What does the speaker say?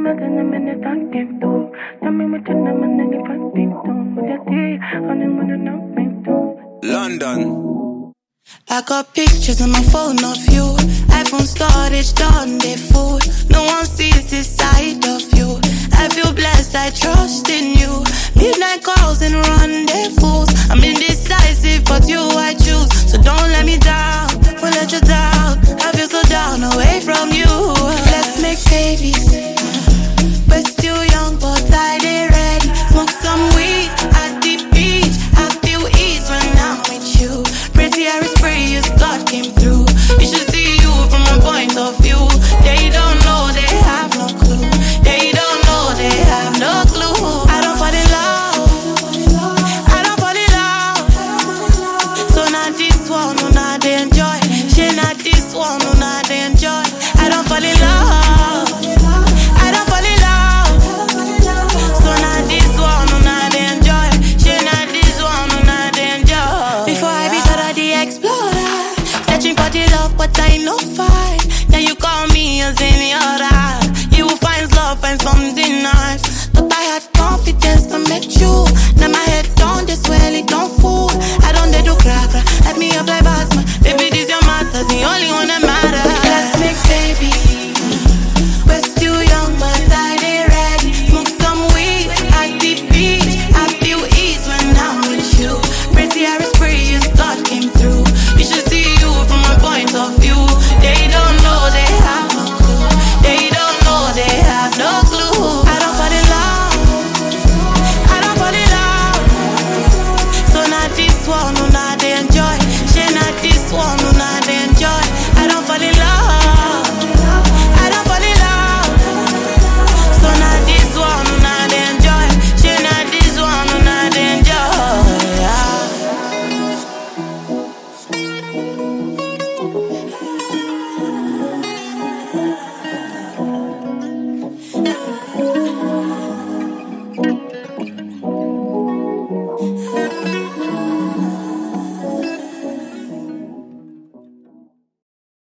London. I got pictures on my phone of you. iPhone storage done they full. No one sees this side of you. I feel blessed, I trust in you. Midnight calls and rendezvous. I'm indecisive, but you I choose. So don't let me down, won't let you down. I feel so down, away from you. Let's make babies. We're still young, but I ain't ready. Smoke some weed at the beach. I feel ease when I'm with you. Pretty Harris prayers, God came through. You should see you from a point of view. They don't know, they have no clue. They don't know, they have no clue. I don't fall in love. I don't fall in love. So not this one, no, not they enjoy. She not this one, no, not they enjoy. I don't fall in love. I don't fall in love. So not this one, no, not they enjoy. She not this one, no, not they enjoy. Before I be the explorer, searching for the love, but I know find. Then you call me as any other. You will find love and something nice.